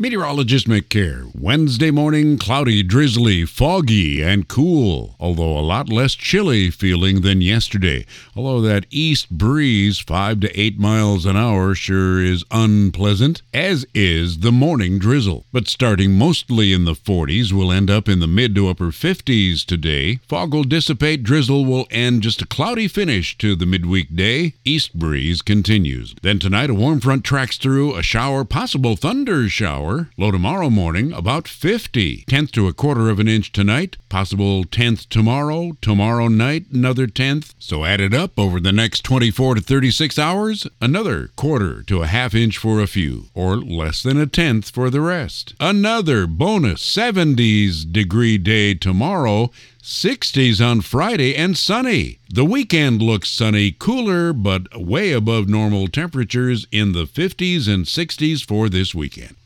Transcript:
Meteorologist McCare. Wednesday morning, cloudy, drizzly, foggy, and cool, although a lot less chilly feeling than yesterday. Although that east breeze, 5 to 8 miles an hour, sure is unpleasant, as is the morning drizzle. But starting mostly in the 40s, we'll end up in the mid to upper 50s today. Fog will dissipate, drizzle will end, just a cloudy finish to the midweek day. East breeze continues. Then tonight, a warm front tracks through, a shower, possible thunder shower. Low tomorrow morning, about 50. 10th to a quarter of an inch tonight. Possible 10th tomorrow. Tomorrow night, another 10th. So add it up over the next 24 to 36 hours. Another quarter to a half inch for a few. Or less than a 10th for the rest. Another bonus 70s degree day tomorrow. 60s on Friday and sunny. The weekend looks sunny, cooler, but way above normal temperatures in the 50s and 60s for this weekend.